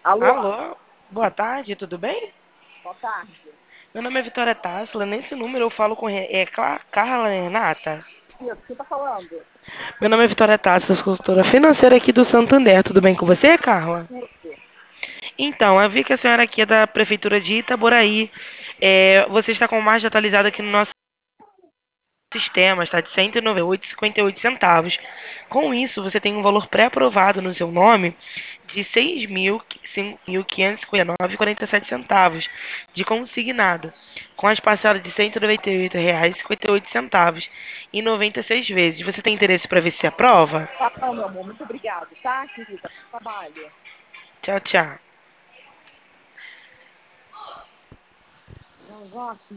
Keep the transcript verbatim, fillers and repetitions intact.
Alô, Alô, boa tarde, tudo bem? boa tarde. Meu nome é Vitória Tássila, nesse número eu falo com Re- é, Cla- Carla Renata. Isso, quem tá falando? Meu nome é Vitória Tássila, sou consultora financeira aqui do Santander, tudo bem com você, Carla? Tudo. Então, eu vi que a senhora aqui é da Prefeitura de Itaboraí. É, você está com margem atualizada aqui no nosso sistema, está de cento e noventa e oito vírgula cinquenta e oito centavos. Com isso, você tem um valor pré-aprovado no seu nome de seis mil quinhentos e cinquenta e nove vírgula quarenta e sete centavos de consignado, com as parcelas de cento e noventa e oito reais e cinquenta e oito centavos em noventa e seis vezes. Você tem interesse para ver se aprova? Tá bom, meu amor, muito obrigado, tá, querida? Bom trabalho. Tchau, tchau. Não gosto.